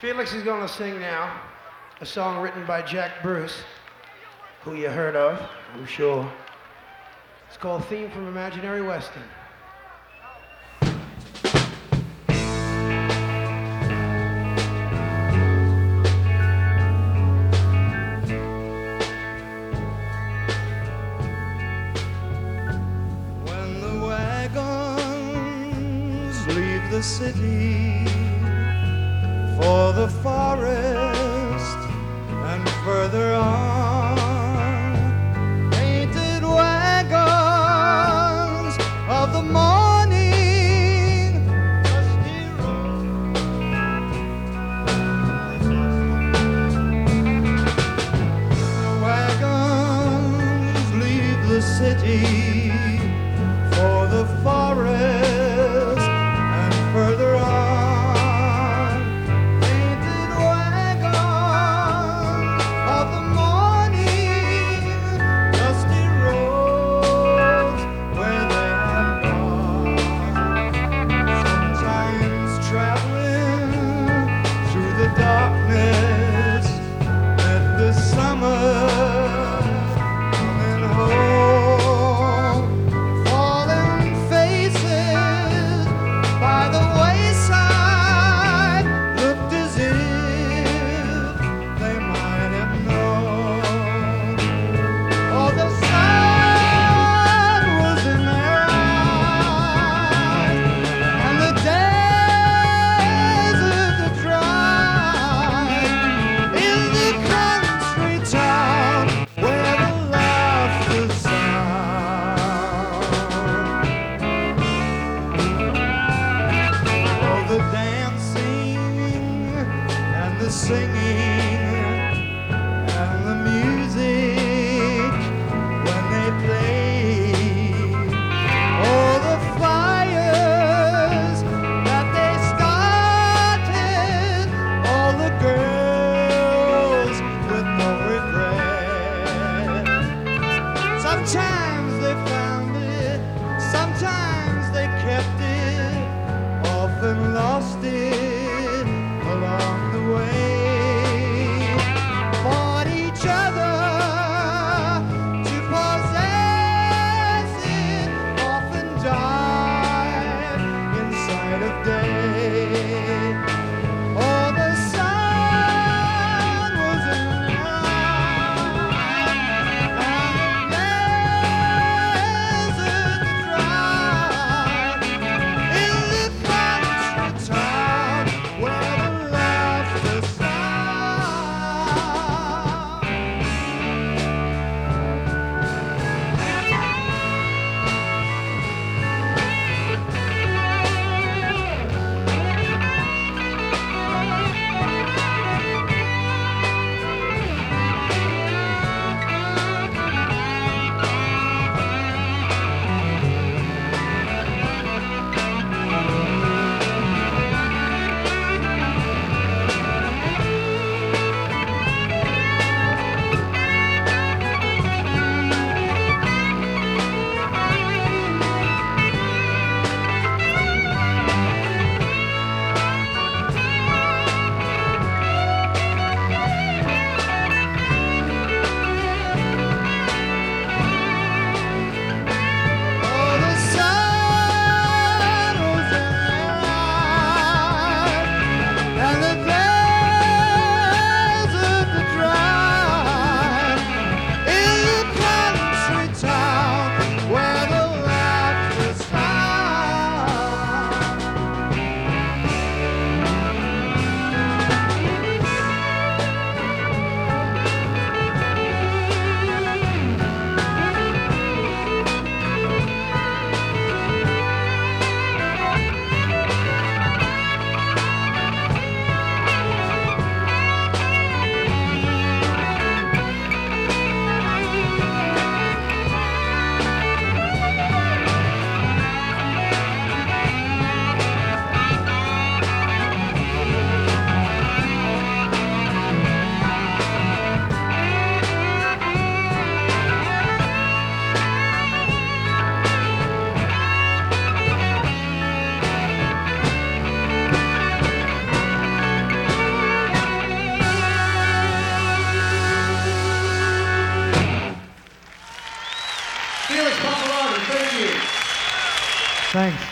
Felix is going to sing now a song written by Jack Bruce, who you heard of, I'm sure. It's called Theme from Imaginary Western. When the wagons leave the city for the forest and further on, painted wagons of the morning, dusty road. The wagons leave the city for the forest and further on. Singing and the music when they play, all the fires that they started, all the girls with no regret. Sometimes they found it, sometimes they kept it, often lost it along the way. Felix Pappalardi, thank you. Thanks.